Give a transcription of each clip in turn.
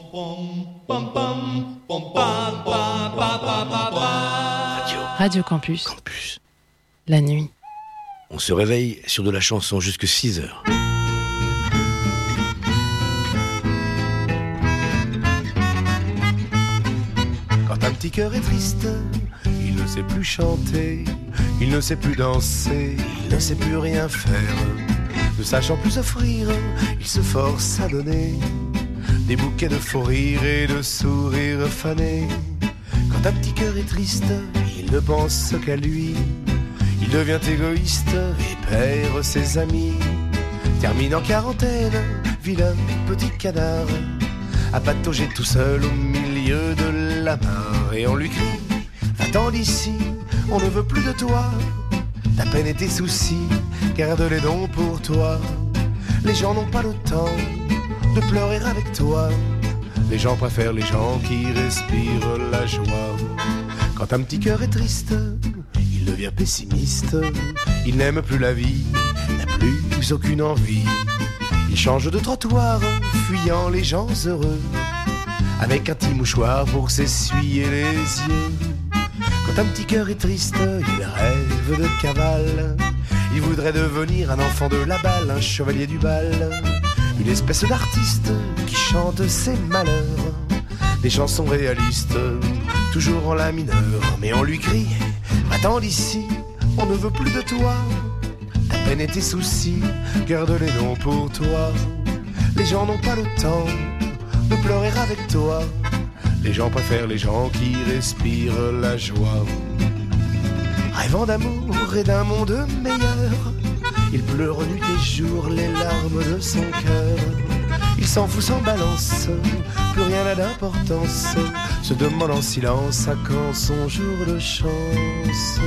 Radio Campus. La nuit. On se réveille sur de la chanson jusque 6 heures. Quand un petit cœur est triste, il ne sait plus chanter, il ne sait plus danser, il ne sait plus rien faire. Ne sachant plus offrir, il se force à donner des bouquets de faux rires et de sourires fanés. Quand un petit cœur est triste, il ne pense qu'à lui. Il devient égoïste et perd ses amis. Termine en quarantaine, vilain petit canard, à patauger tout seul au milieu de la mare. Et on lui crie, va-t'en d'ici, on ne veut plus de toi. Ta peine et tes soucis, garde-les donc pour toi. Les gens n'ont pas le temps de pleurer avec toi. Les gens préfèrent les gens qui respirent la joie. Quand un petit cœur est triste, il devient pessimiste. Il n'aime plus la vie, n'a plus aucune envie. Il change de trottoir, fuyant les gens heureux, avec un petit mouchoir pour s'essuyer les yeux. Quand un petit cœur est triste, il rêve de cavale. Il voudrait devenir un enfant de la balle, un chevalier du bal, une espèce d'artiste qui chante ses malheurs, des chansons réalistes, toujours en la mineure. Mais on lui crie, va-t'en d'ici, on ne veut plus de toi. Ta peine et tes soucis, garde-les donc pour toi. Les gens n'ont pas le temps de pleurer avec toi. Les gens préfèrent les gens qui respirent la joie. Rêvant d'amour et d'un monde meilleur, il pleure nuit et jour les larmes de son cœur. Il s'en fout sans balance, plus rien n'a d'importance, se demande en silence à quand son jour de chance.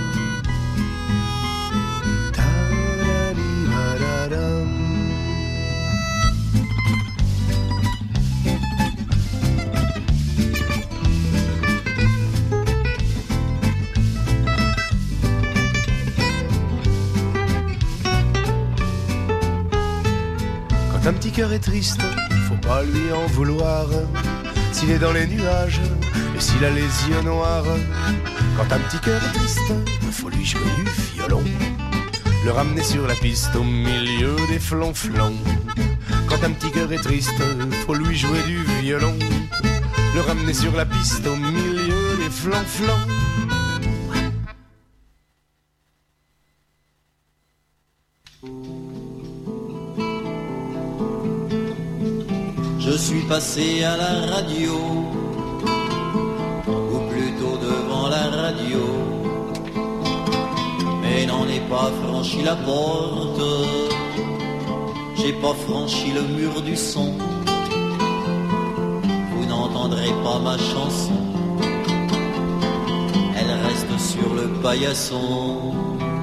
Quand un petit cœur est triste, faut pas lui en vouloir. S'il est dans les nuages et s'il a les yeux noirs. Quand un petit cœur est triste, faut lui jouer du violon, le ramener sur la piste au milieu des flonflons. Quand un petit cœur est triste, faut lui jouer du violon, le ramener sur la piste au milieu des flonflons. Je suis passé à la radio, ou plutôt devant la radio, mais n'en ai pas franchi la porte. J'ai pas franchi le mur du son. Vous n'entendrez pas ma chanson, elle reste sur le paillasson.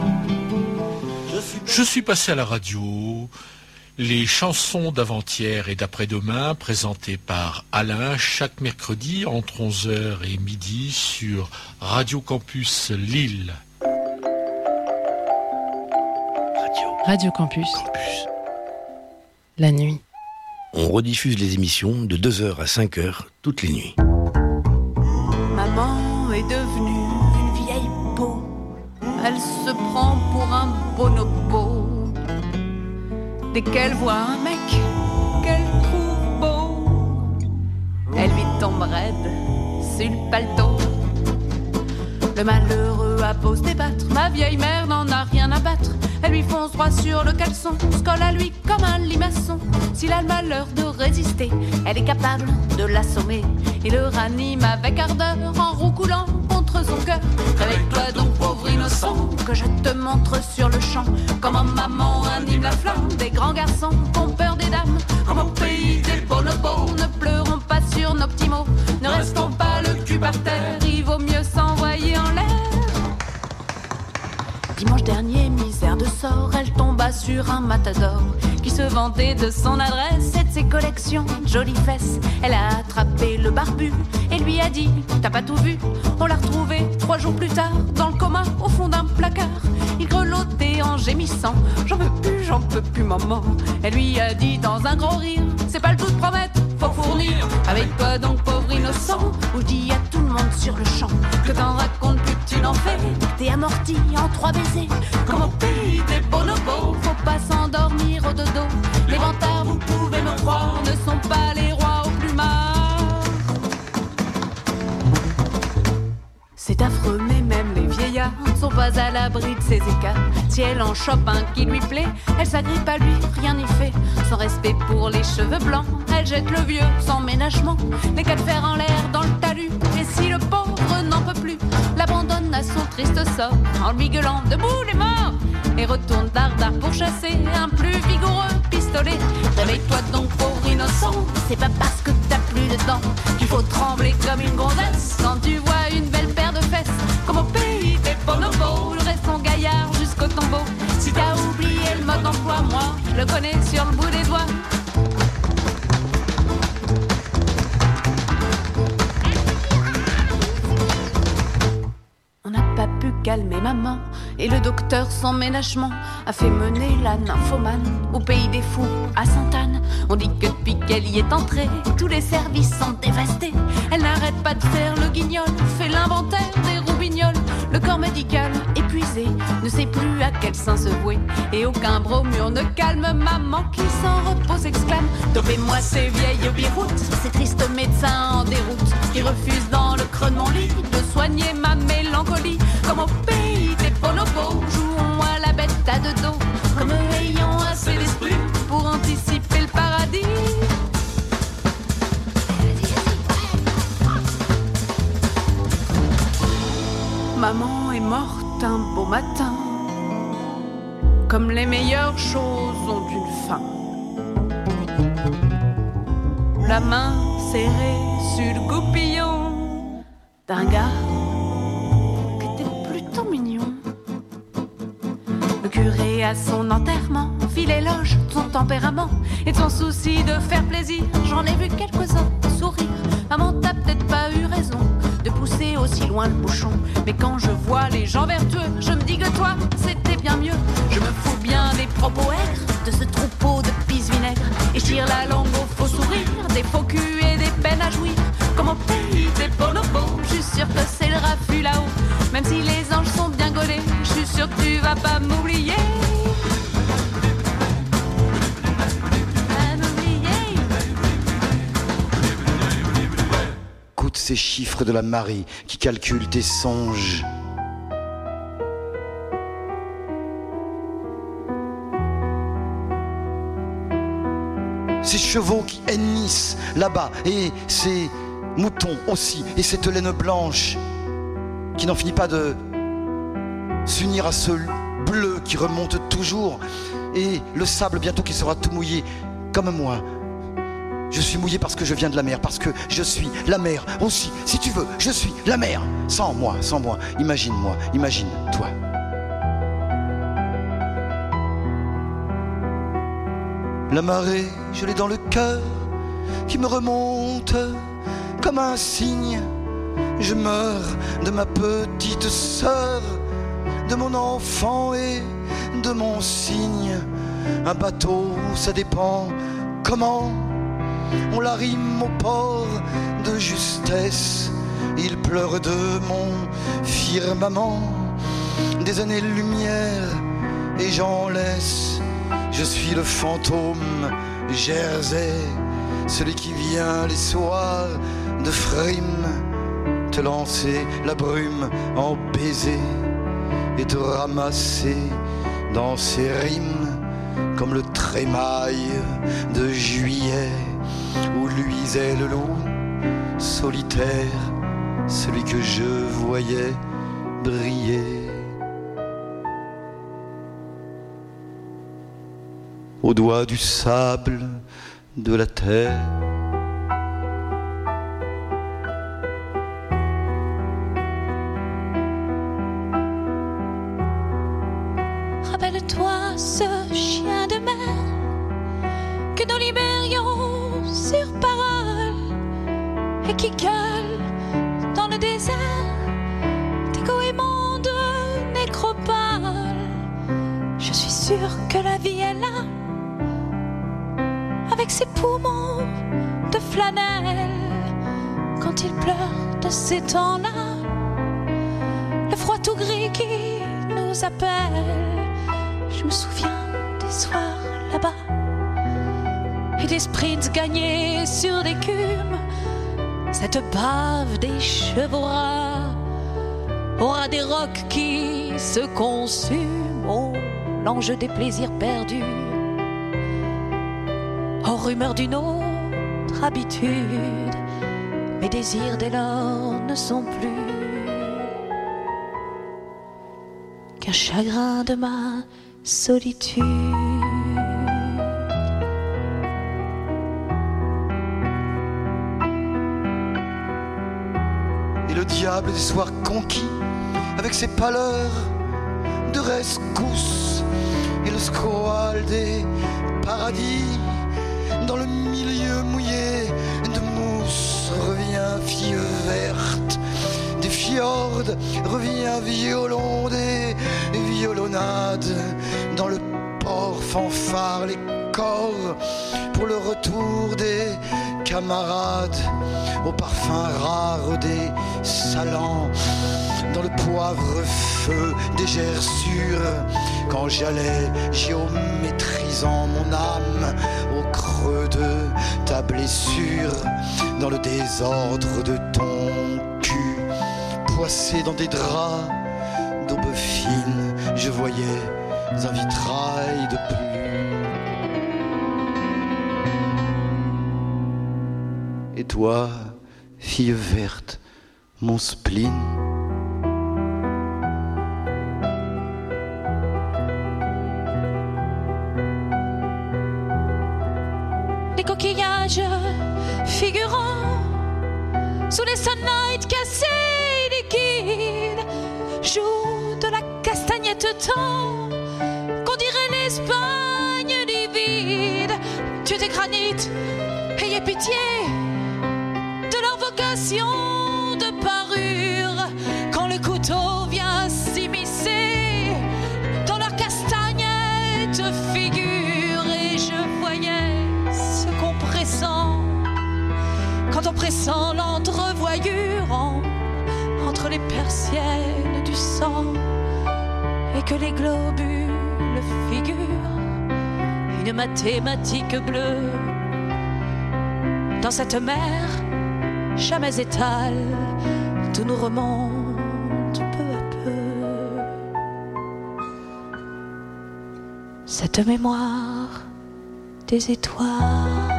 Je suis passé à la radio. Les chansons d'avant-hier et d'après-demain, présentées par Alain, chaque mercredi entre 11h et midi sur Radio Campus Lille. Radio Campus. La nuit. On rediffuse les émissions de 2h à 5h toutes les nuits. Maman est devenue une vieille peau. Elle se prend pour un bonobo. Dès qu'elle voit un mec qu'elle trouve beau, elle lui tombe raide sur le paletot. Le malheureux a beau se débattre, ma vieille mère n'en a rien à battre. Elle lui fonce droit sur le caleçon, se colle à lui comme un limaçon. S'il a le malheur de résister, elle est capable de l'assommer et le ranime avec ardeur en roucoulant contre son cœur. Réveille-toi donc pauvre innocent, que je te montre sur le champ comment maman anime la flamme des grands garçons qui ont peur des dames. Comme au pays des bonobos, ne pleurons pas sur nos petits mots, ne restons pas le cul par terre, il vaut mieux s'envoyer en l'air. Dimanche dernier, misère de sort, elle tomba sur un matador qui se vantait de son adresse et de ses collections de jolies fesses. Elle a attrapé le barbu et lui a dit « T'as pas tout vu ?» On l'a retrouvé 3 jours plus tard dans le coma au fond d'un placard. Il grelottait en gémissant « J'en peux plus maman !» Elle lui a dit dans un gros rire « C'est pas le tout de promettre, faut fournir. Avec toi donc pauvre innocent, où je dis à tout le monde sur le champ que t'en racontes plus que tu n'en fais. T'es amorti en 3 baisers, comme au pays des bonobos. Faut pas s'endormir au dodo. Les vantards, vous pouvez me croire, ne sont pas les rois au plumard. C'est affreux, mais même les vieillards ne sont pas à l'abri de ses écarts. Si elle en chope un qui lui plaît, elle s'agrippe à lui, rien n'y fait. Sans respect pour les cheveux blancs, elle jette le vieux sans ménagement. Les quatre fers en l'air dans le talus. Et si le pauvre n'en peut plus, l'abandonne à son triste sort, en lui gueulant debout les morts. Et retourne dardard pour chasser un plus vigoureux pistolet. Réveille-toi donc pauvre innocent, c'est pas parce que t'as plus de dents qu'il faut trembler comme une gonzesse quand tu vois une belle paire de fesses. Comme au pays des bonobos, le restons gaillard jusqu'au tombeau. Si t'as oublié le mode d'emploi, moi je le connais sur le bout des doigts. On n'a pas pu calmer maman, et le docteur sans ménagement a fait mener la nymphomane au pays des fous, à Sainte-Anne. On dit que depuis qu'elle y est entrée, tous les services sont dévastés. Elle n'arrête pas de faire le guignol, fait l'inventaire des roubignoles. Le corps médical épuisé ne sait plus à quel sein se vouer, et aucun bromure ne calme maman qui sans repos exclame: dopez-moi ces vieilles biroutes, ces tristes médecins en déroute qui refusent dans le creux de mon lit de soigner ma mélancolie. Comme au pays des bonobos, jouons à la bête à deux dos, comme ayant assez d'esprit pour anticiper le paradis. Maman est morte un beau matin, comme les meilleures choses ont une fin. La main serrée sur le goupillon d'un gars qui était plutôt mignon. Le curé à son enterrement fit l'éloge de son tempérament et de son souci de faire plaisir. J'en ai vu quelques-uns sourire. Maman t'as peut-être pas eu raison de pousser aussi loin le bouchon, mais quand je vois les gens vertueux, je me dis que toi, c'était bien mieux. Je me fous bien des propos aigres de ce troupeau de pisse-vinaigre, et je tire la langue aux faux sourires, des faux culs et des peines à jouir. Comme au pays des bonobos, je suis sûr que c'est le raffut là-haut. Même si les anges sont bien gaulés, je suis sûr que tu vas pas m'oublier. Ces chiffres de la Marie qui calculent tes songes. Ces chevaux qui hennissent là-bas, et ces moutons aussi, et cette laine blanche qui n'en finit pas de s'unir à ce bleu qui remonte toujours, et le sable bientôt qui sera tout mouillé comme moi. Je suis mouillé parce que je viens de la mer, parce que je suis la mer aussi. Si tu veux, je suis la mer. Sans moi, imagine-moi, imagine-toi. La marée, je l'ai dans le cœur, qui me remonte comme un cygne. Je meurs de ma petite sœur, de mon enfant et de mon cygne. Un bateau, ça dépend comment on l'arrime au port de justesse. Il pleure de mon firmament des années-lumière et j'en laisse. Je suis le fantôme Jersey, celui qui vient les soirs de frime te lancer la brume en baiser et te ramasser dans ses rimes comme le trémail de juillet où luisait le loup solitaire, celui que je voyais briller. Au doigt du sable de la terre, rappelle-toi ce chien de mer que nous libérions sur parole et qui gueule dans le désert des goémons de nécropole. Je suis sûre que la vie est là, avec ses poumons de flanelle quand il pleure de ces temps-là. Le froid tout gris qui nous appelle. Je me souviens des soirs là-bas et des sprints gagnés sur l'écume. Cette bave des chevaux ras aura des rocs qui se consument. Oh, l'enjeu des plaisirs perdus. Oh, rumeur d'une autre habitude. Mes désirs dès lors ne sont plus qu'un chagrin de ma solitude. Et le diable des soirs conquis, avec ses pâleurs de rescousse, et le squale des paradis, dans le milieu mouillé de mousse, revient fille verte des fjords, revient violon des violonnades, dans le port fanfare les corps pour le retour des camarades, au parfum rare des salants, dans le poivre feu des gerçures, quand j'allais géométrisant mon âme au creux de ta blessure, dans le désordre de ton cul, poissé dans des draps d'aube fine, je voyais un vitrail de pluie. Et toi, fille verte, mon spleen, les coquillages figurants sous les sunlights cassés liquides jouent de la castagnette temps qu'on dirait l'Espagne livide. Tu es des granites, ayez pitié de leur vocation de parure quand le couteau vient s'immiscer dans leur castagnette figure. Et je voyais ce qu'on pressent quand on pressent l'entrevoyure entre les persiennes du sang, et que les globules figurent une mathématique bleue dans cette mer jamais étale, tout nous remonte peu à peu. Cette mémoire des étoiles.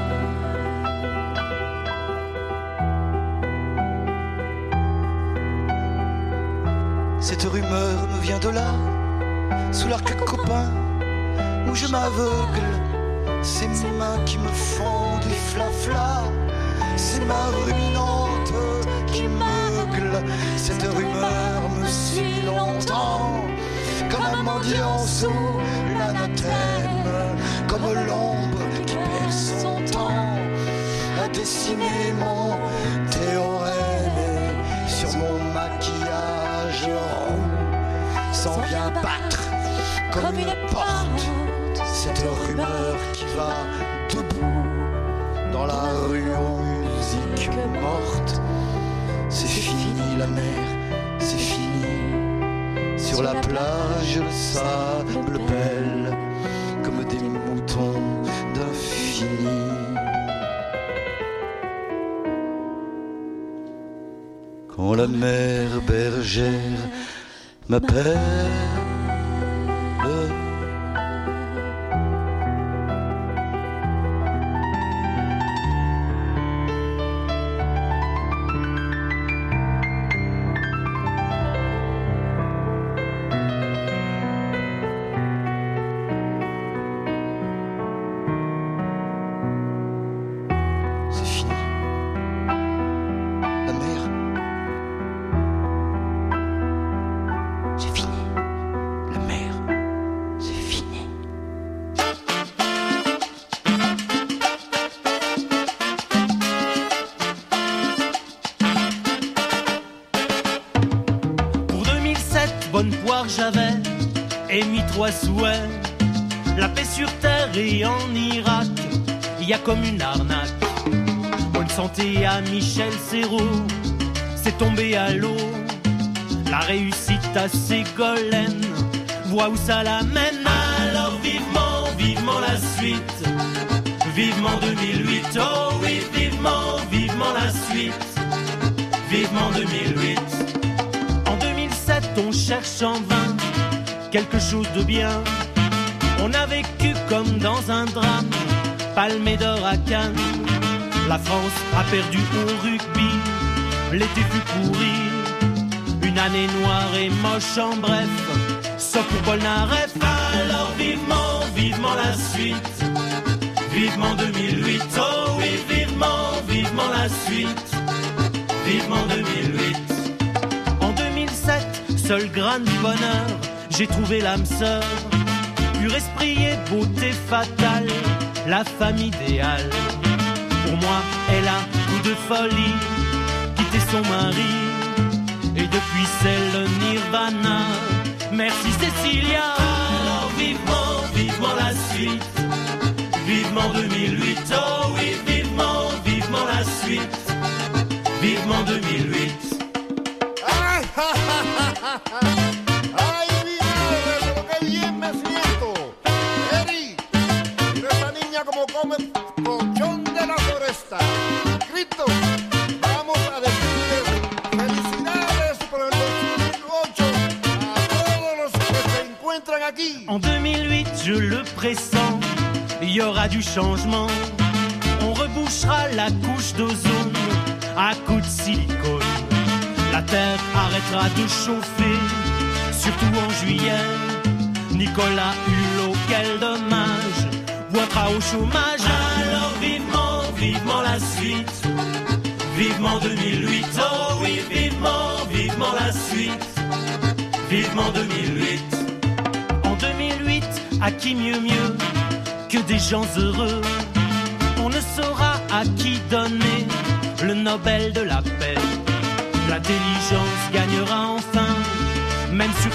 Cette rumeur me vient de là, sous l'arc copain, où je m'aveugle. Ces mains qui me font des flaflas, ces mains ruminantes qui meuglent. Cette rumeur me suit longtemps, comme un mendiant sous l'anathème, comme l'ombre qui perd son temps à dessiner mon théorème. Et sur mon maquillage roux s'en vient battre comme une porte cette rumeur qui va debout dans la rue aux musiques mortes. C'est fini la mer, c'est fini. Sur la plage le sable belle comme des moutons d'infini. Quand la mère bergère m'appelle, j'avais émis 3 souhaits, la paix sur terre et en Irak, il y a comme une arnaque. santé à Michel Serrault, c'est tombé à l'eau. La réussite à Ségolène, vois où ça l'amène. Alors vivement, vivement la suite. Vivement 2008, oh oui, vivement, vivement la suite. Vivement 2008. En 2007, on cherche en vain quelque chose de bien. On a vécu comme dans un drame, Palme d'or à Cannes. La France a perdu au rugby, l'été fut pourri. Une année noire et moche en bref, sauf pour Polnareff. Alors vivement, vivement la suite. Vivement 2008, oh oui, vivement, vivement la suite. Vivement 2008. En 2007, seul grain de bonheur, j'ai trouvé l'âme sœur. Pur esprit et beauté fatale, la femme idéale. Pour moi, elle a coup de folie, quitté son mari. Et depuis c'est le nirvana. Merci Cécilia. Alors vivement, vivement la suite. Vivement 2008, oh oui, vivement, vivement la suite. Vivement 2008. ¡Ay, ja, ja, ja, ja, ja! ¡Ay, mi madre, pero qué bien me siento! Eri, mira esa niña como come colchón de la floresta. Cristo, vamos a decirles felicidades por el 2008 a todos los que se encuentran aquí. En 2008, je le pressens, il y aura du changement. On rebouchera la couche d'ozone à coups de silicone. La terre arrêtera de chauffer, surtout en juillet. Nicolas Hulot, quel dommage, boitera au chômage. Alors vivement, vivement la suite. Vivement 2008, oh oui, vivement, vivement la suite. Vivement 2008. En 2008, à qui mieux que des gens heureux. On ne saura à qui donner le Nobel de la paix. L'intelligence gagnera enfin, même sur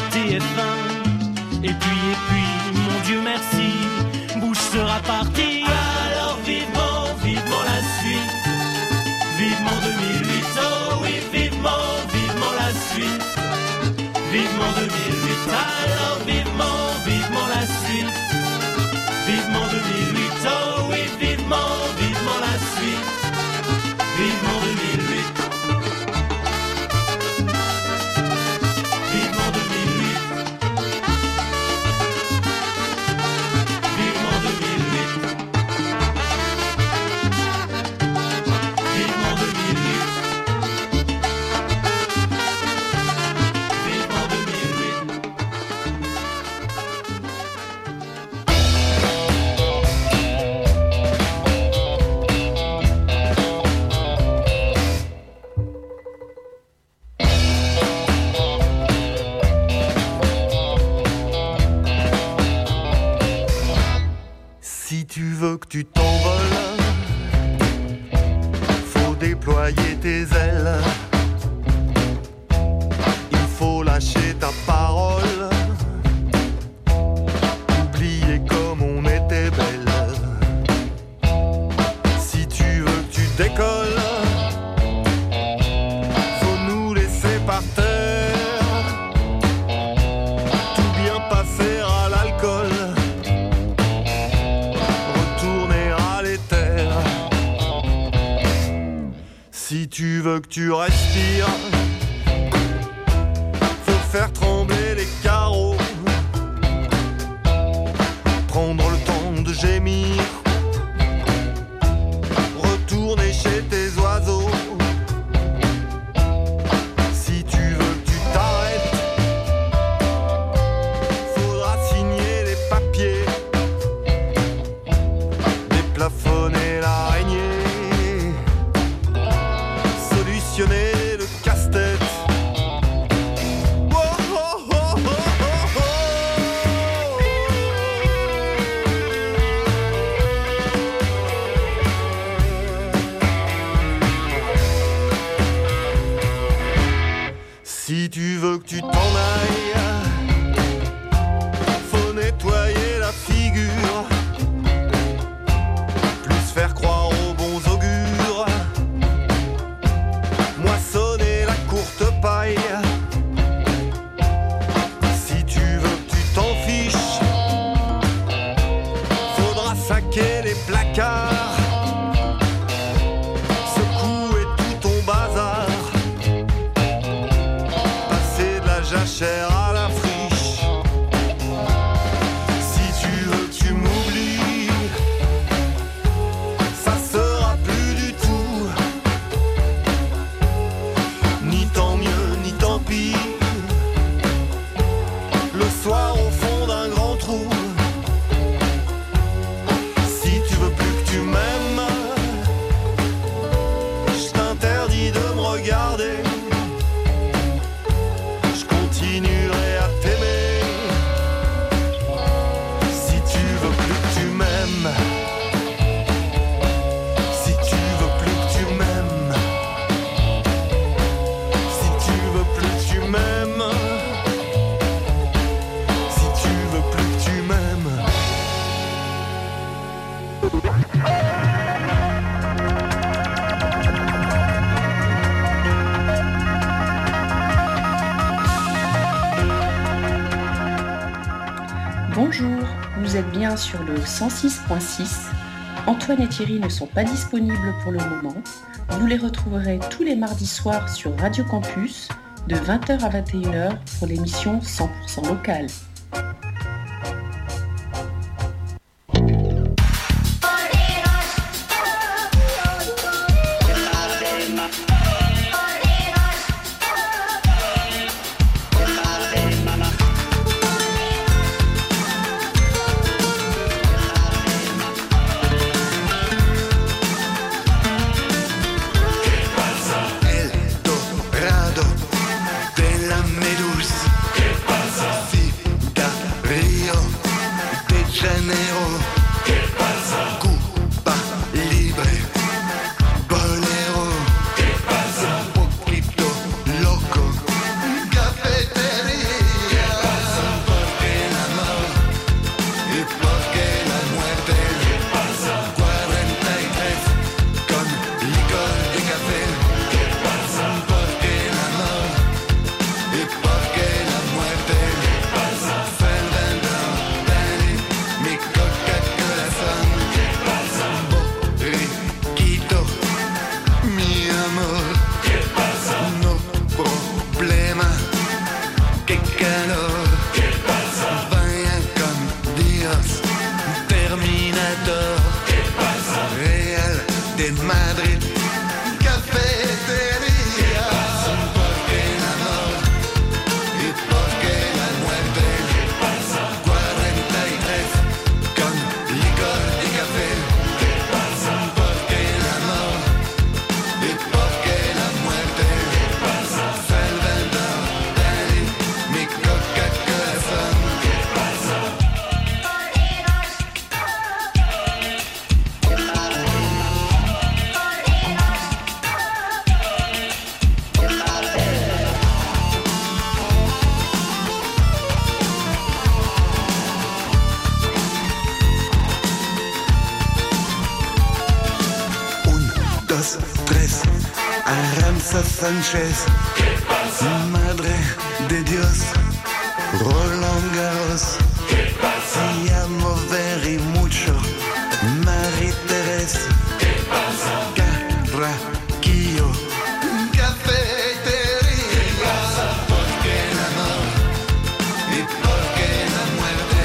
TF1. Et puis, mon Dieu merci, Bush sera parti. Alors vivement, vivement la suite. Vivement 2008, oh oui, vivement, vivement la suite. Vivement 2008, alors vivement, vivement la suite. Vivement 2008, oh oui, vivement, vivement la suite. Vivement 2008. Vivement 2008. Vivement 2008. Vivement 2008. Vivement 2008. Si tu veux que tu t'envoles, faut déployer tes ailes. Il faut lâcher ta parole, oublier comme on était belle. Si tu veux que tu décolles, faut nous laisser par terre, tout bien passer à l'alcool. Si tu veux que tu respires, faut faire trembler les carreaux, prendre le temps de gémir, retourner chez tes oiseaux. Si tu veux que tu t'arrêtes, faudra signer les papiers, déplafonner l'araignée, le casse-tête. Oh, oh, oh, oh, oh, oh. Si tu veux que tu t'en ailles, faut nettoyer la figure, plus faire croire aux bons augures vous êtes bien sur le 106.6. Antoine et Thierry ne sont pas disponibles pour le moment. Vous les retrouverez tous les mardis soirs sur Radio Campus de 20h à 21h pour l'émission 100% locale. Sánchez, Madre de Dios, Roland Garros, te amo very mucho, Marie-Thérèse, Carraquillo, cafetería, porque el amor y porque la muerte,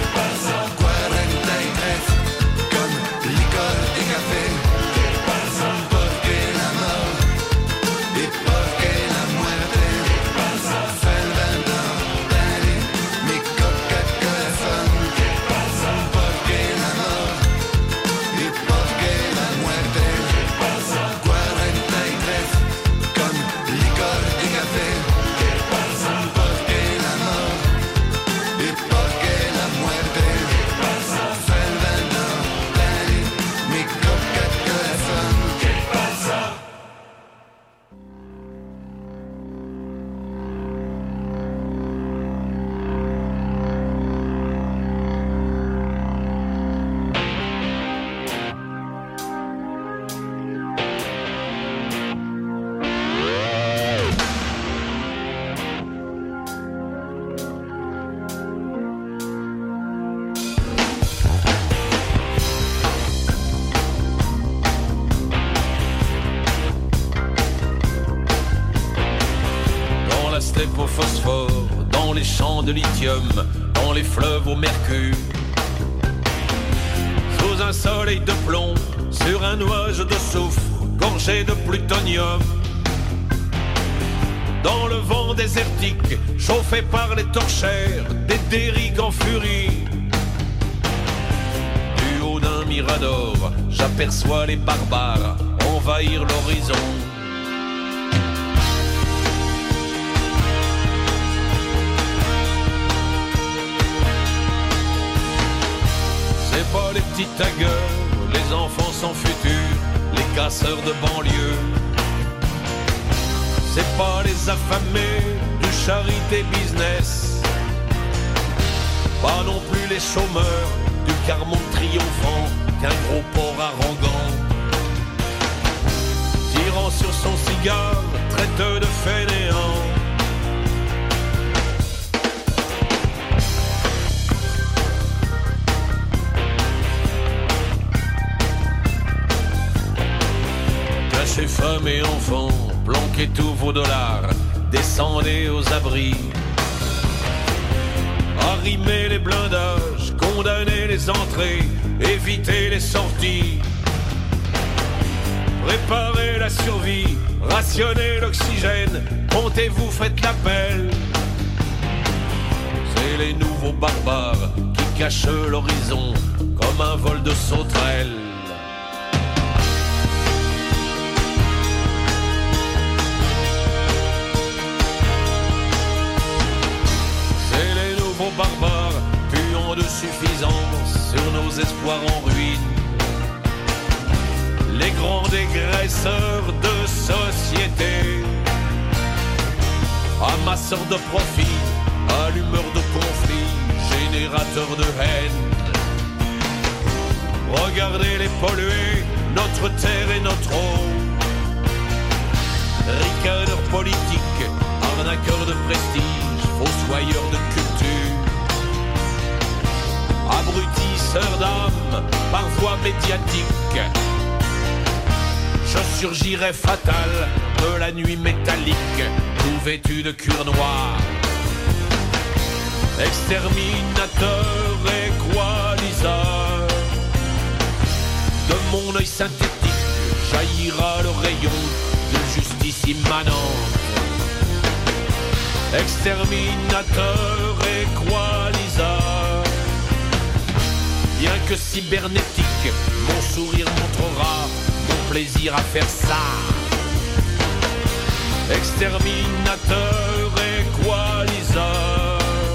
43 con licor y café, porque el amor y porque la muerte fue el vento, dale mi coca corazón. Porque el amor y porque la muerte 43 con licor y café. Porque el amor y porque la muerte fue el vento, dale mi coca corazón. Dans la steppe au phosphore, dans les champs de lithium, dans les fleuves au mercure. Sous un soleil de plomb, sur un nuage de soufre, gorgé de plutonium. Dans le vent désertique, chauffé par les torchères, des dériques en furie. Du haut d'un mirador, j'aperçois les barbares envahir l'horizon. C'est pas les petits taggers, les enfants sans futur, les casseurs de banlieue. C'est pas les affamés du charité business, pas non plus les chômeurs du Carmont triomphant qu'un gros porc arrogant, tirant sur son cigare, traiteux de fainéants. femmes et enfants, planquez tous vos dollars, descendez aux abris. Arrimez les blindages, condamnez les entrées, évitez les sorties. Préparez la survie, rationnez l'oxygène, montez-vous, faites l'appel. C'est les nouveaux barbares qui cachent l'horizon comme un vol de sauterelles. C'est les nouveaux barbares puant de suffisance sur nos espoirs en ruine. Les grands dégraisseurs de société, amasseurs de profit, allumeurs de conflits, générateurs de haine. Regardez les polluer, notre terre et notre eau. Ricaneurs politiques, arnaqueurs de prestige, fossoyeurs de culture. Abrutisseurs d'âme, parfois médiatiques. Je surgirais fatal de la nuit métallique, tout vêtu de cuir noir. Exterminateur, équaliseur, de mon œil synthétique jaillira le rayon de justice immanente. Exterminateur, équaliseur, bien que cybernétique, mon sourire montrera mon plaisir à faire ça. Exterminateur, équaliseur.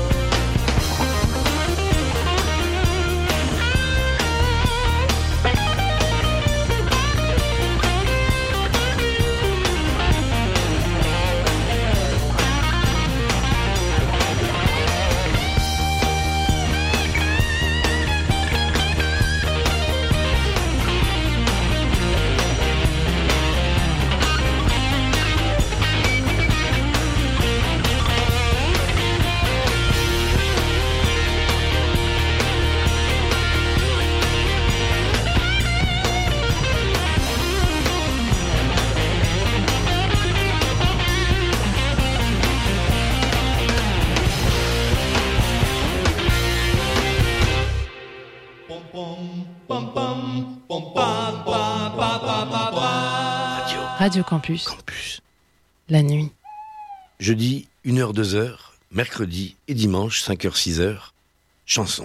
Radio Campus. La nuit. Jeudi, 1h, 2h, mercredi et dimanche, 5h, 6h, chanson.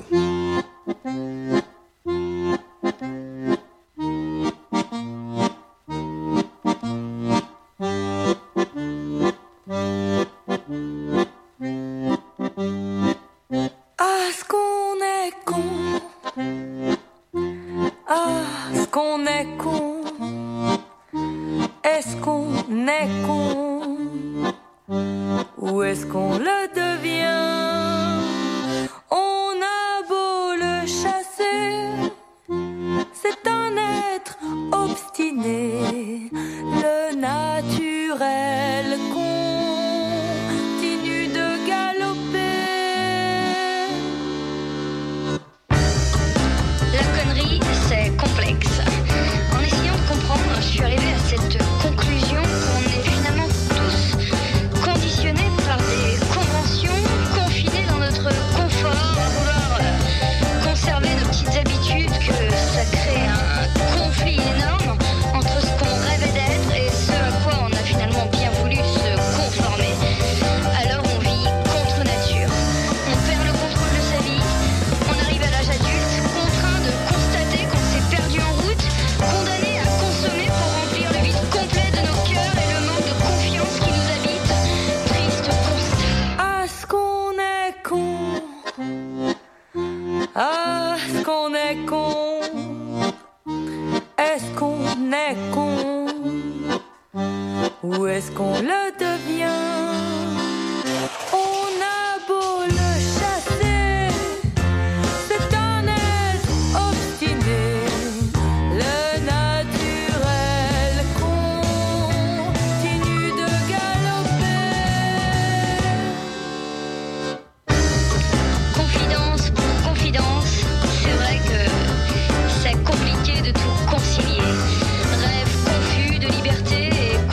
Ah, ce qu'on est con. Ah, ce qu'on est con. Est-ce qu'on est con ou est-ce qu'on le devient? On a beau le chasser, c'est un être obstiné. Le naturel continue de galoper. La connerie, c'est complexe. En essayant de comprendre, je suis arrivée à cette conclusion qu'on est finalement tous conditionnés par des conventions, confinés dans notre confort, à vouloir conserver nos petites habitudes, que ça crée un conflit énorme entre ce qu'on rêvait d'être et ce à quoi on a finalement bien voulu se conformer. Alors on vit contre nature, on perd le contrôle de sa vie, on arrive à l'âge adulte, contraint de constater qu'on s'est perdu en route, condamné à consommer pour remplir le vide complet de nos cœurs et le manque de confiance qui nous habite. Triste constat. Ah, ce qu'on est con. Ah, ce qu'on est con. Est-ce qu'on est con ou est-ce qu'on le devient? On a beau le chasser, c'est un être obstiné. Le naturel continue de galoper. Confidence pour confidence, c'est vrai que c'est compliqué de tout concilier. Rêve confus de liberté et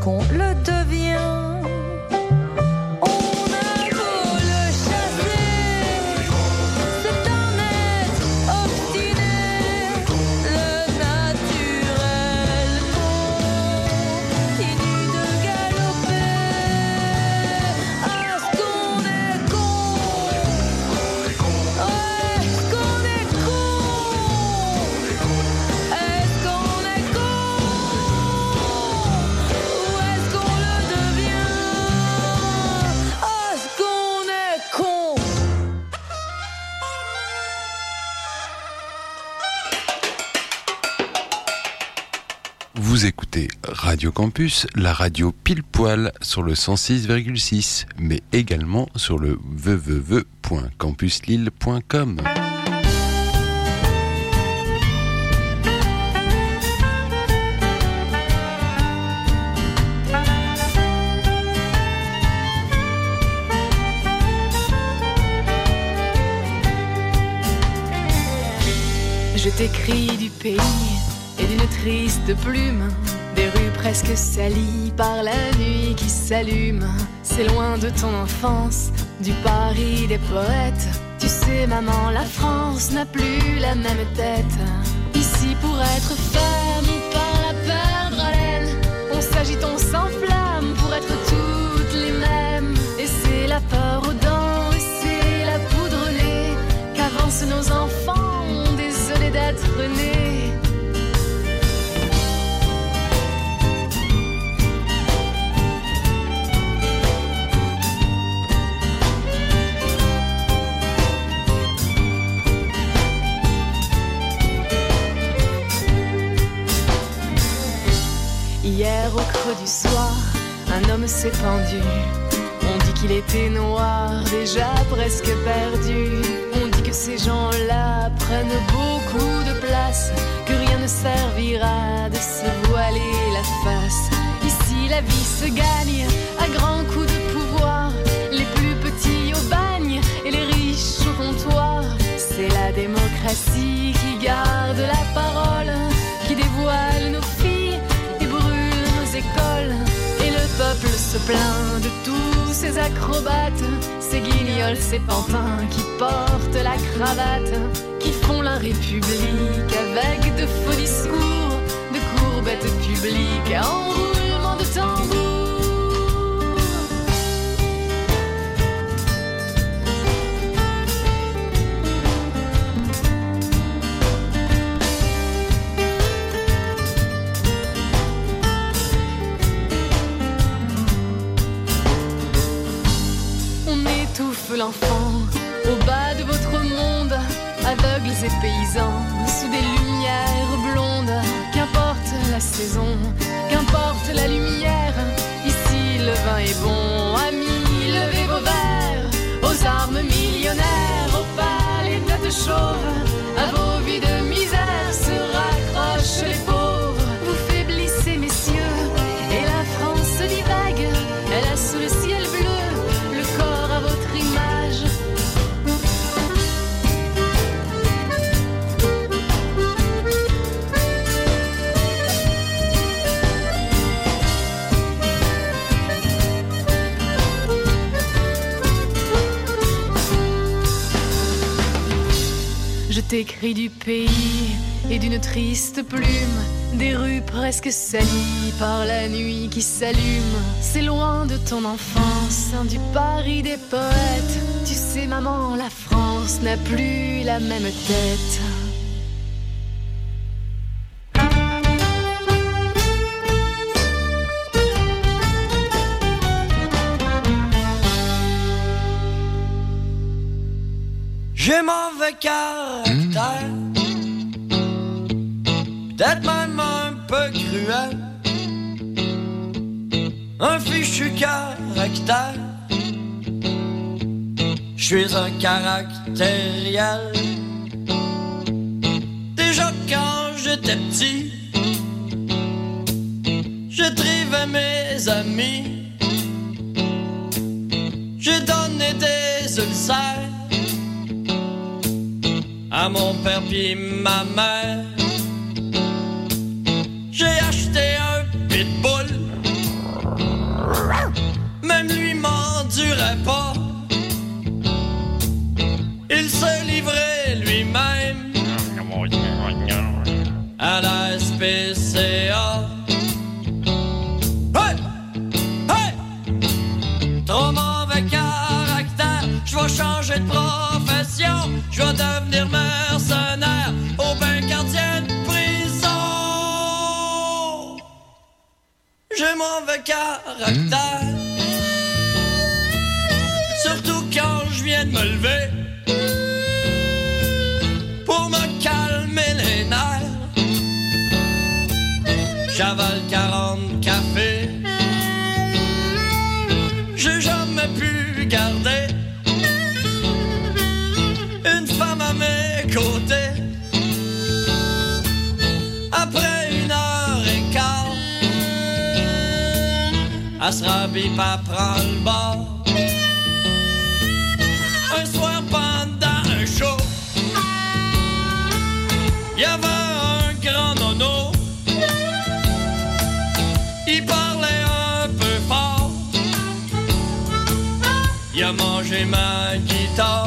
qu'on le devient. Vous écoutez Radio Campus, la radio pile poil sur le 106,6, mais également sur le www.campuslille.com. Je t'écris du pays et d'une triste plume, des rues presque salies par la nuit qui s'allume. C'est loin de ton enfance, du Paris des poètes. Tu sais maman, la France n'a plus la même tête. Ici pour être femme, par la perdre haleine, on s'agite, on s'enflamme pour être toutes les mêmes. Et c'est la peur aux dents, et c'est la poudre au nez qu'avancent nos enfants, désolés d'être nés. Hier au creux du soir, un homme s'est pendu. On dit qu'il était noir, déjà presque perdu. On dit que ces gens-là prennent beaucoup de place, que rien ne servira de se voiler la face. Ici la vie se gagne à grands coups de pouvoir, les plus petits au bagne et les riches au comptoir. C'est la démocratie qui garde la parole, qui dévoile nos filles écoles. Et le peuple se plaint de tous ces acrobates, ces guignols, ces pantins qui portent la cravate, qui font la République avec de faux discours, de courbettes publiques en roulement de tambour. L'enfant au bas de votre monde, aveugles et paysans sous des lumières blondes. Qu'importe la saison, qu'importe la lumière, ici le vin est bon. Amis, levez vos verres aux armes millionnaires, aux pâles et têtes chauves, à vos vies de misère se raccrochent les pauvres. Vous faiblissez messieurs et la France divague, elle a sous le ciel bleu le corps à votre image. Je t'écris du pays et d'une triste plume, des rues presque salies par la nuit qui s'allume. C'est loin de ton enfance, du Paris des poètes. Tu sais maman, la France n'a plus la même tête. J'ai mauvais caractère, peut-être même un peu cruel, un fichu caractère, je suis un caractériel. Déjà quand j'étais petit, je trivais mes amis, j'ai donné des ulcères à mon père pis ma mère. J'ai acheté un pitbull je vais devenir mercenaire au bain gardien de prison. J'ai mauvais caractère, surtout quand je viens de me lever pour me calmer les nerfs. J'avale 40 cafés, j'ai jamais pu garder une femme à mes côtés. Après 1h15, elle se rhabille pas prendre le bord. Un soir pendant un show, y'avait un grand nono. Il parlait un peu fort. Il a mangé ma guitare.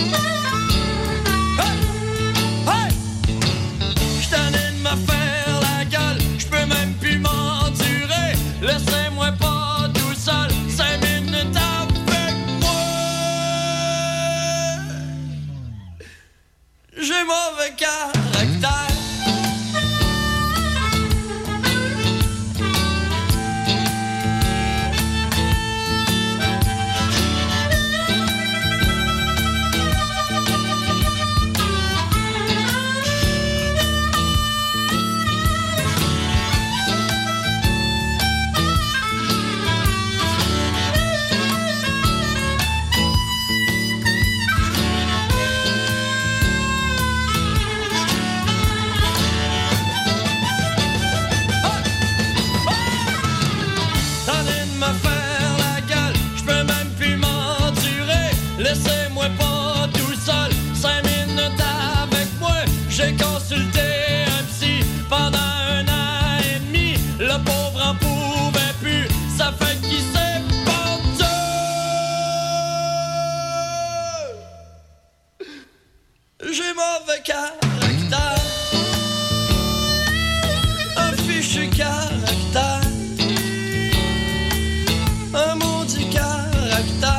Hey! Hey! J'suis tanné de me faire la gueule, j'peux même plus m'endurer. Laissez-moi pas tout seul 5 minutes avec moi. J'ai mauvais caractère. Laissez-moi pas tout seul 5 minutes avec moi. J'ai consulté un psy pendant 1 an et demi. Le pauvre en pouvait plus, ça fait qu'il s'est pendu. J'ai mauvais caractère, un fichu caractère, un maudit caractère.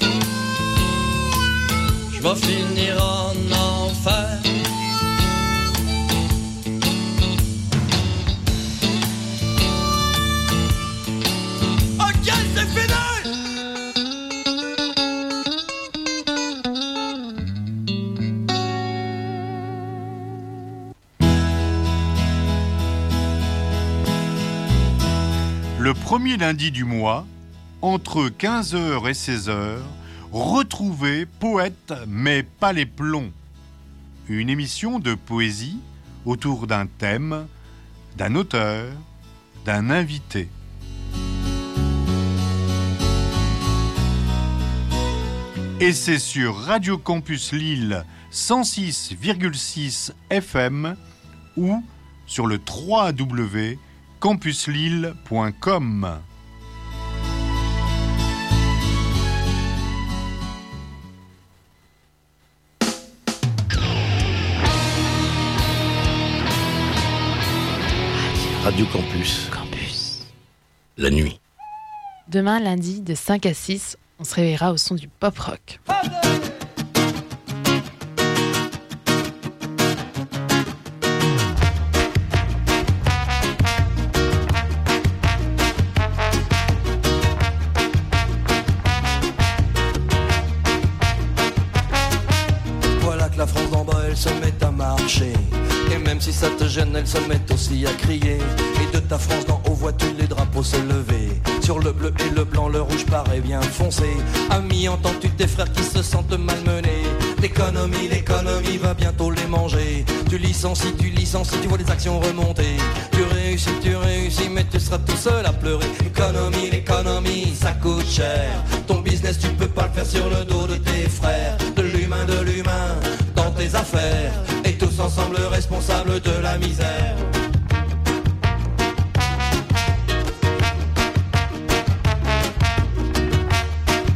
Va finir en enfer. Ok, c'est fini! Le premier lundi du mois, entre 15h et 16h, retrouvez Poète mais pas les plombs. Une émission de poésie autour d'un thème, d'un auteur, d'un invité. Et c'est sur Radio Campus Lille 106,6 FM ou sur le www.campuslille.com. Radio Campus. La nuit. Demain, lundi, de 5 à 6, on se réveillera au son du pop-rock. Voilà que la France d'en bas, elle se met à marcher. Et même si ça te gêne, elle se met aussi à crier. Et de ta France d'en haut, vois-tu les drapeaux se lever. Sur le bleu et le blanc, le rouge paraît bien foncé. Ami, entends-tu tes frères qui se sentent malmenés? L'économie va bientôt les manger. Tu licencies, tu vois les actions remonter. Tu réussis, mais tu seras tout seul à pleurer. L'économie, ça coûte cher. Ton business, tu peux pas le faire sur le dos de tes frères. De l'humain, dans tes affaires. Et tous ensemble responsables de la misère.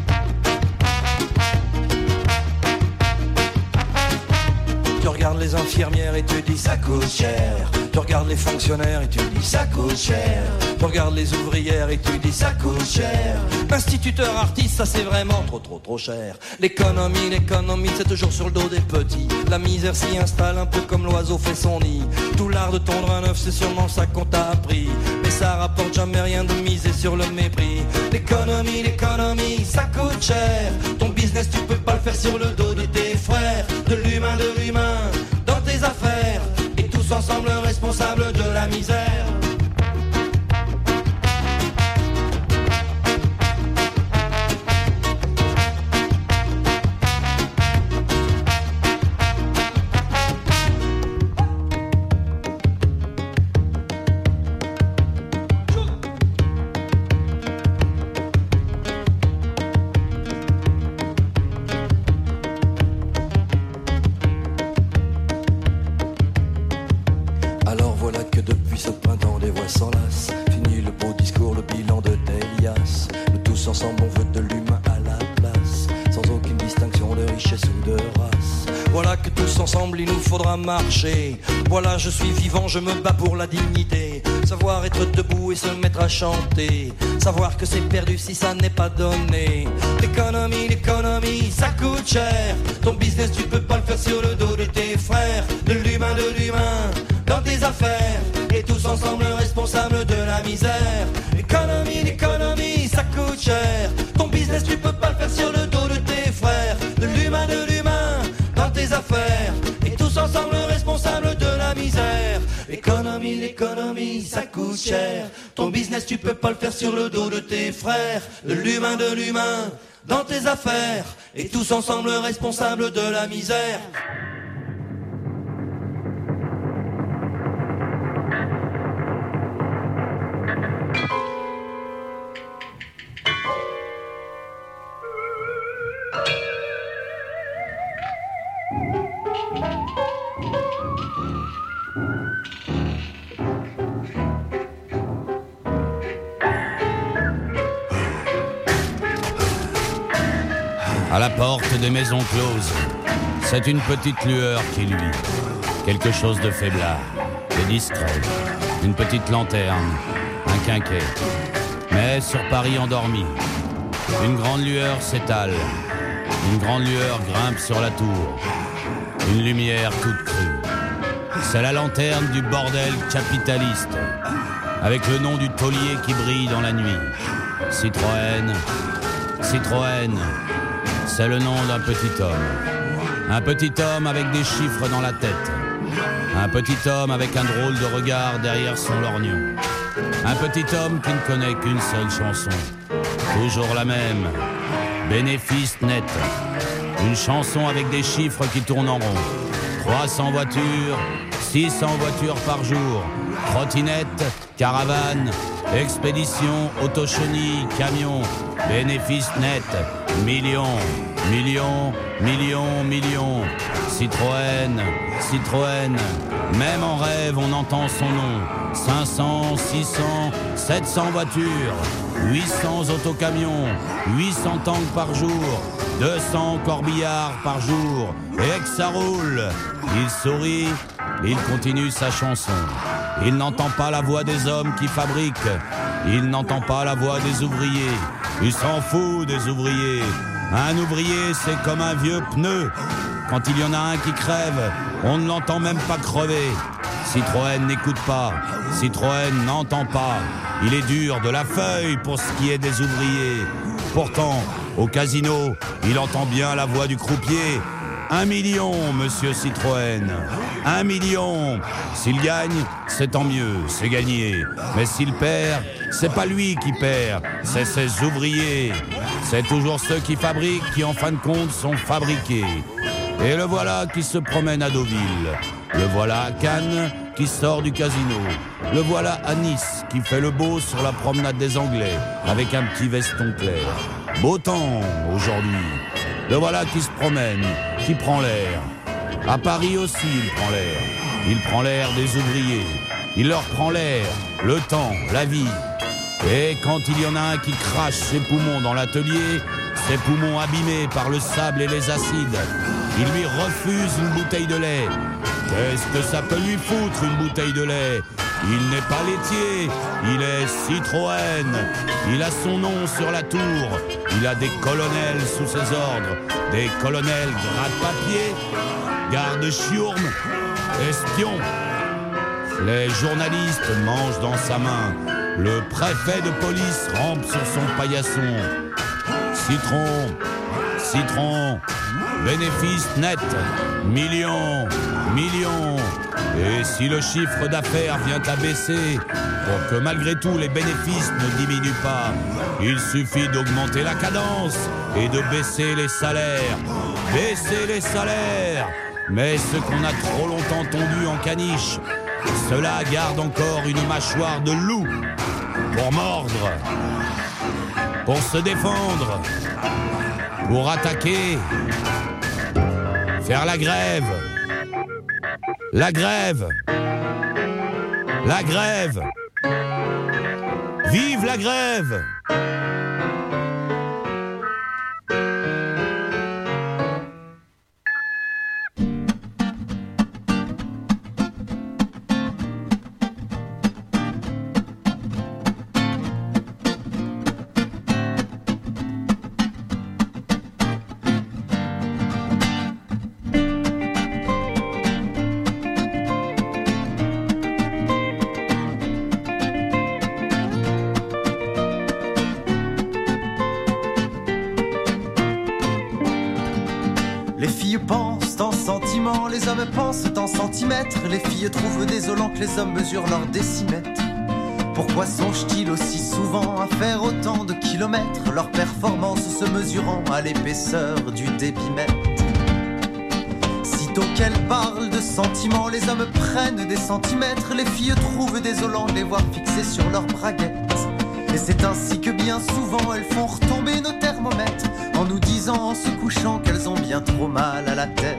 Tu regardes les infirmiers infirmières et tu dis ça coûte cher. Tu regardes les fonctionnaires et tu dis ça coûte cher. Tu regardes les ouvrières et tu dis ça coûte cher. Instituteur, artiste, ça c'est vraiment trop cher. L'économie, c'est toujours sur le dos des petits. La misère s'y installe un peu comme l'oiseau fait son nid. Tout l'art de tondre un œuf, c'est sûrement ça qu'on t'a appris. Mais ça rapporte jamais rien de miser sur le mépris. L'économie, ça coûte cher. Ton business, tu peux pas le faire sur le dos de tes frères. De l'humain, dans tes affaires. Et tous ensemble responsables de la misère. Marcher. Voilà, je suis vivant, je me bats pour la dignité. Savoir être debout et se mettre à chanter. Savoir que c'est perdu si ça n'est pas donné. L'économie, ça coûte cher. Ton business, tu peux pas le faire sur le dos de tes frères. De l'humain, dans tes affaires. Et tous ensemble responsables de la misère. L'économie, ça coûte cher. Ton business, tu peux pas le faire sur le dos de tes frères. De l'humain, dans tes affaires. Ensemble responsables de la misère. L'économie, ça coûte cher. Ton business, tu peux pas le faire sur le dos de tes frères. De l'humain, dans tes affaires. Et tous ensemble responsables de la misère. À la porte des maisons closes, c'est une petite lueur qui luit. Quelque chose de faiblard, de discret. Une petite lanterne, un quinquet. Mais sur Paris endormi, une grande lueur s'étale. Une grande lueur grimpe sur la tour. Une lumière toute crue. C'est la lanterne du bordel capitaliste, avec le nom du taulier qui brille dans la nuit. Citroën, c'est le nom d'un petit homme. Un petit homme avec des chiffres dans la tête. Un petit homme avec un drôle de regard derrière son lorgnon. Un petit homme qui ne connaît qu'une seule chanson. Toujours la même. Bénéfice net. Une chanson avec des chiffres qui tournent en rond. 300 voitures, 600 voitures par jour. Trottinette, caravane, expédition, autochenille, camion. Bénéfice net. Millions. Citroën. Même en rêve, on entend son nom. 500, 600, 700 voitures. 800 autocamions. 800 tanks par jour. 200 corbillards par jour. Et que ça roule. Il sourit. Il continue sa chanson. Il n'entend pas la voix des hommes qui fabriquent. Il n'entend pas la voix des ouvriers. Il s'en fout des ouvriers. Un ouvrier, c'est comme un vieux pneu. Quand il y en a un qui crève, on ne l'entend même pas crever. Citroën n'écoute pas. Citroën n'entend pas. Il est dur de la feuille pour ce qui est des ouvriers. Pourtant, au casino, il entend bien la voix du croupier. 1 million, monsieur Citroën. 1 million. S'il gagne, c'est tant mieux, c'est gagné. Mais s'il perd, c'est pas lui qui perd, c'est ses ouvriers. C'est toujours ceux qui fabriquent qui, en fin de compte, sont fabriqués. Et le voilà qui se promène à Deauville. Le voilà à Cannes qui sort du casino. Le voilà à Nice qui fait le beau sur la promenade des Anglais avec un petit veston clair. Beau temps aujourd'hui. Le voilà qui se promène, qui prend l'air. À Paris aussi, il prend l'air. Il prend l'air des ouvriers. Il leur prend l'air, le temps, la vie. Et quand il y en a un qui crache ses poumons dans l'atelier, ses poumons abîmés par le sable et les acides, il lui refuse une bouteille de lait. Qu'est-ce que ça peut lui foutre une bouteille de lait? Il n'est pas laitier, il est Citroën. Il a son nom sur la tour. Il a des colonels sous ses ordres. Des colonels gratte-papier, garde-chiourme, espions. Les journalistes mangent dans sa main. Le préfet de police rampe sur son paillasson. Citron, bénéfice net, millions. Et si le chiffre d'affaires vient à baisser, pour que malgré tout les bénéfices ne diminuent pas, il suffit d'augmenter la cadence et de baisser les salaires. Baisser les salaires! Mais ce qu'on a trop longtemps tondu en caniche, cela garde encore une mâchoire de loup pour mordre, pour se défendre, pour attaquer, faire la grève. La grève! La grève! Vive la grève! Pensent en centimètres, les filles trouvent désolant que les hommes mesurent leur décimètre. Pourquoi songent-ils aussi souvent à faire autant de kilomètres, leur performance se mesurant à l'épaisseur du débitmètre? Sitôt qu'elles parlent de sentiments, les hommes prennent des centimètres, les filles trouvent désolant de les voir fixés sur leurs braguettes. Et c'est ainsi que bien souvent elles font retomber nos thermomètres, en nous disant en se couchant qu'elles ont bien trop mal à la tête.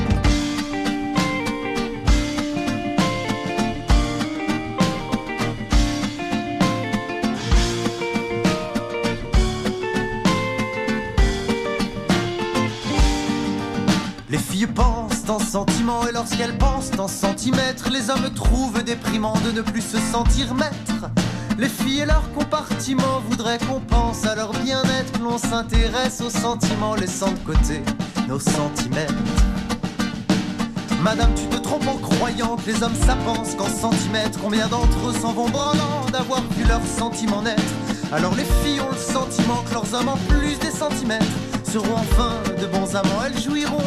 Les filles pensent en sentiments et lorsqu'elles pensent en centimètres, les hommes trouvent déprimant de ne plus se sentir maîtres. Les filles et leurs compartiments voudraient qu'on pense à leur bien-être, que l'on s'intéresse aux sentiments, laissant de côté nos centimètres. Madame, tu te trompes en croyant que les hommes ça pensent qu'en centimètres. Combien d'entre eux s'en vont branlant d'avoir vu leurs sentiments naître? Alors les filles ont le sentiment que leurs hommes en plus des centimètres seront enfin de bons amants, elles jouiront.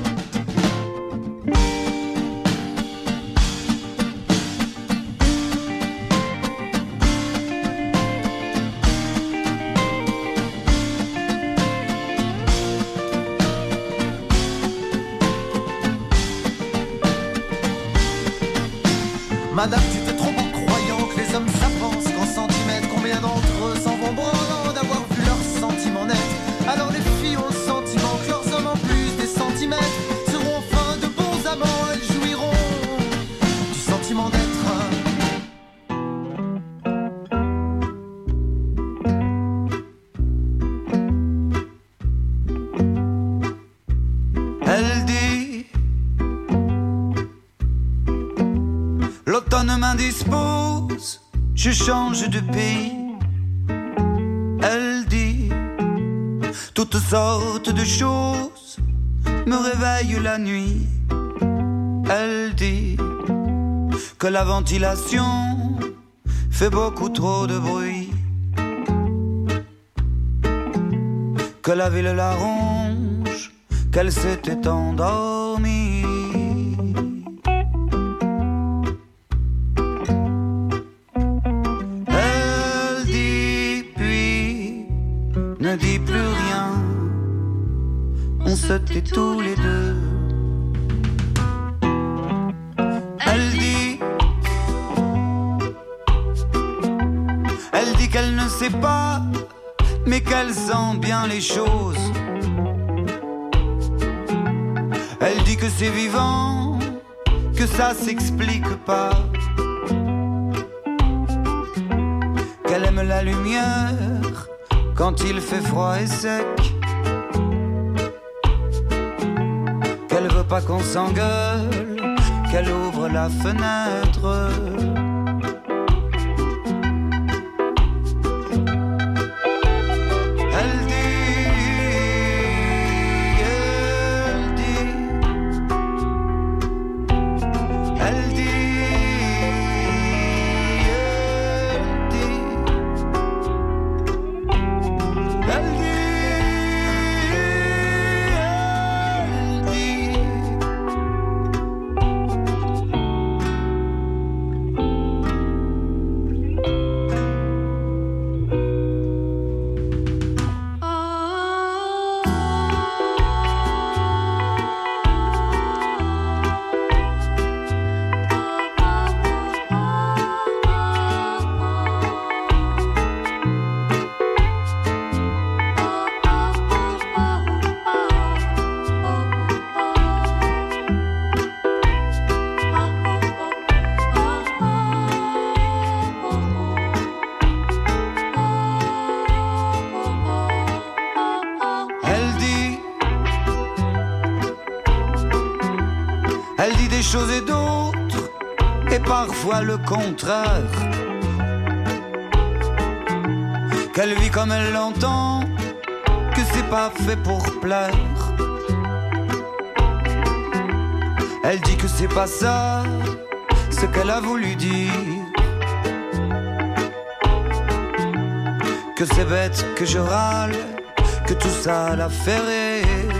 Madame, tu te trompes en croyant que les hommes ça pensent qu'en centimètres. Combien d'entre eux s'en vont branlant d'avoir vu leurs sentiments naître? Alors les filles ont le sentiment que leurs hommes en plus des centimètres seront enfin de bons amants, elles jouiront du sentiment d'être. Elle dit: l'automne m'indispose, je change de pays. Elle dit: toutes sortes de choses me réveillent la nuit. Elle dit que la ventilation fait beaucoup trop de bruit, que la ville la ronge, qu'elle s'était endormie. Elle dit puis ne dit plus rien, on se tait tous les deux. Elle dit qu'elle ne sait pas, mais qu'elle sent bien les choses. Elle dit que c'est vivant, que ça s'explique pas, qu'elle aime la lumière quand il fait froid et sec, qu'elle veut pas qu'on s'engueule qu'elle ouvre la fenêtre. Choses et d'autres, et parfois le contraire. Qu'elle vit comme elle l'entend, que c'est pas fait pour plaire. Elle dit que c'est pas ça, ce qu'elle a voulu dire. Que c'est bête, que je râle, que tout ça la fait rire.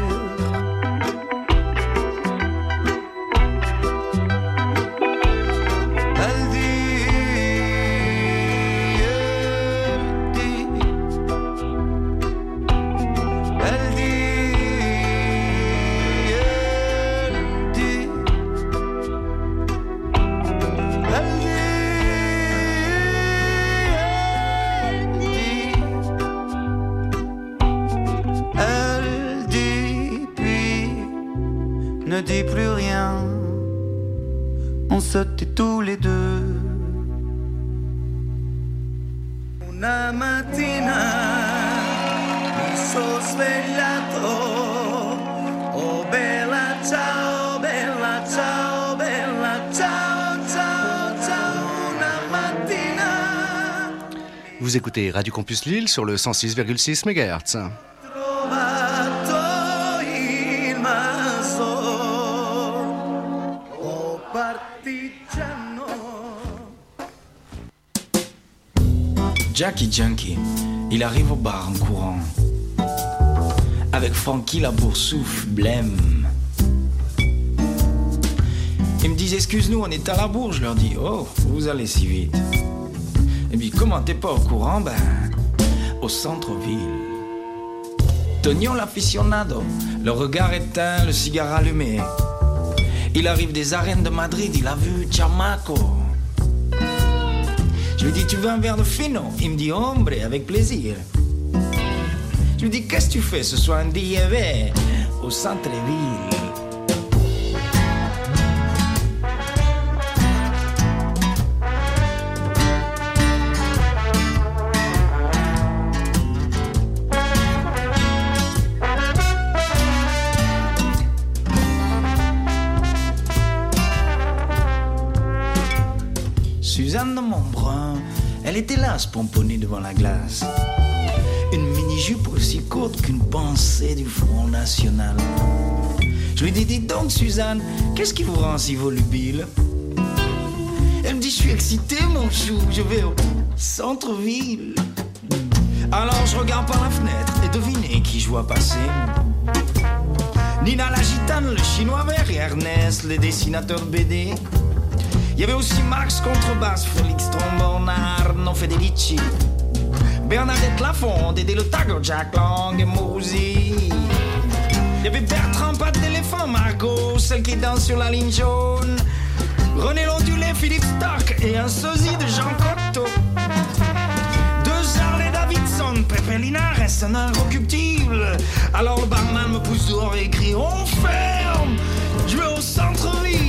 Ne dis plus rien, on se tait tous les deux. Una mattina mi sono svegliato, oh bella ciao, bella ciao, bella ciao, ciao, ciao, una mattina. Vous écoutez Radio Campus Lille sur le 106,6 MHz. Jackie Junkie, il arrive au bar en courant, avec Frankie la boursoufle blême. Ils me disent excuse-nous, on est à la bourre. Je leur dis oh, vous allez si vite. Et puis comment t'es pas au courant? Ben, au centre-ville. Tonio l'aficionado, le regard éteint, le cigare allumé. Il arrive des arènes de Madrid, il a vu Chamaco. Je lui dis tu veux un verre de fino? Il me dit hombre, avec plaisir. Je lui dis qu'est-ce que tu fais ce soir? Il me dit au centre-ville. Suzanne de Montbrun, elle était là, se pomponner devant la glace. Une mini-jupe aussi courte qu'une pensée du Front National. Je lui dis, dites donc Suzanne, qu'est-ce qui vous rend si volubile? Elle me dit, je suis excitée mon chou, je vais au centre-ville. Alors je regarde par la fenêtre et devinez qui je vois passer. Nina la gitane, le chinois vert et Ernest, les dessinateurs BD. Il y avait aussi Max contrebasse, Félix trombone, Arno Federici, Bernadette Lafont, Dédé le Tago, Jack Lang et Mousi. Il y avait Bertrand, patte d'éléphant, Margot, celle qui danse sur la ligne jaune, René Londulet, Philippe Stark et un sosie de Jean Cocteau. Deux Harley Davidson, Pepe Linares, un inrecuptible. Alors le barman me pousse dehors et crie on ferme, je vais au centre-ville.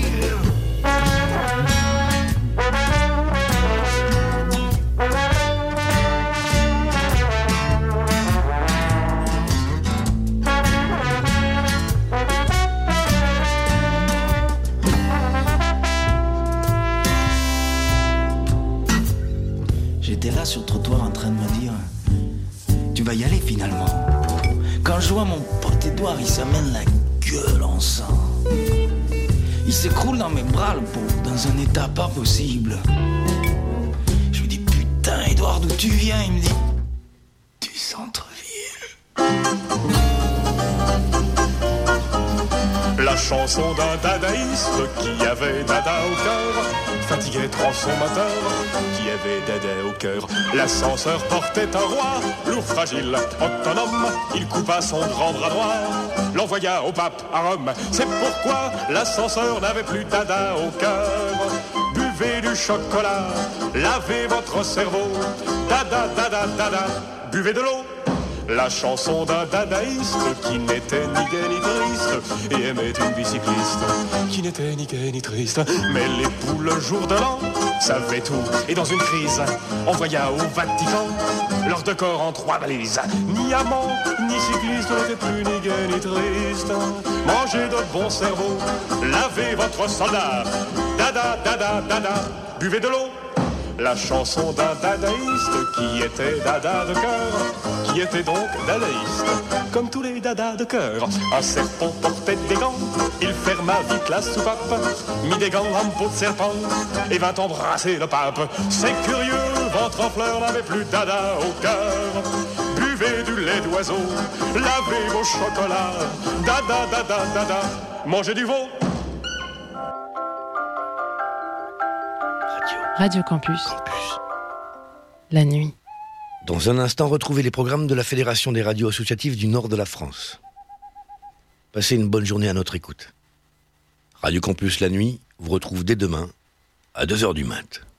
aller finalement. Quand je vois mon pote Édouard, il s'amène la gueule en sang. Il s'écroule dans mes bras, le pauvre, dans un état pas possible. Je lui dis, putain, Édouard, d'où tu viens? Il me dit, du centre-ville. La chanson d'un dadaïste qui avait dada au cœur, fatigué transformateur qui avait dada au cœur. L'ascenseur portait un roi, lourd, fragile, autonome. Il coupa son grand bras droit, l'envoya au pape à Rome. C'est pourquoi l'ascenseur n'avait plus dada au cœur. Buvez du chocolat, lavez votre cerveau. Dada, dada, dada, buvez de l'eau. La chanson d'un dadaïste qui n'était ni gai ni triste et aimait une bicycliste qui n'était ni gai ni triste. Mais l'époux le jour de l'an savait tout et dans une crise envoya au Vatican leurs deux corps en 3 valises. Ni amant ni cycliste n'était plus ni gai ni triste. Mangez de bon cerveau, lavez votre soldat. Dada, dada, dada, buvez de l'eau. La chanson d'un dadaïste qui était dada de cœur, qui était donc dadaïste, comme tous les dadas de cœur. Un serpent portait des gants, il ferma vite la soupape, mit des gants en peau de serpent et vint embrasser le pape. C'est curieux, ventre en fleurs n'avait plus dada au cœur. Buvez du lait d'oiseau, lavez vos chocolats, dada, dada, dada, mangez du veau. Radio Campus. La nuit. Dans un instant, retrouvez les programmes de la Fédération des radios associatives du nord de la France. Passez une bonne journée à notre écoute. Radio Campus La nuit vous retrouve dès demain à 2h du mat'.